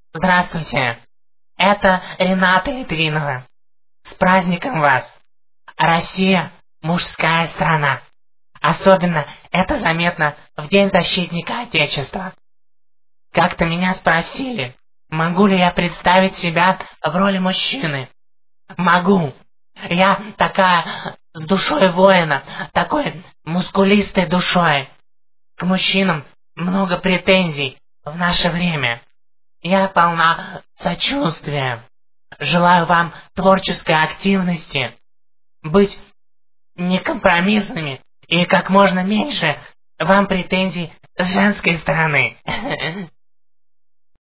Здравствуйте, это Рената Литвинова. С праздником вас! Россия– мужская страна. Особенно это заметно в День защитника Отечества. Как-то меня спросили, могу ли я представить себя в роли мужчины. Могу. Я такая с душой воина, такой мускулистой душой. К мужчинам много претензий в наше время. Я полна сочувствия. Желаю вам творческой активности, быть некомпромиссными и как можно меньше вам претензий с женской стороны.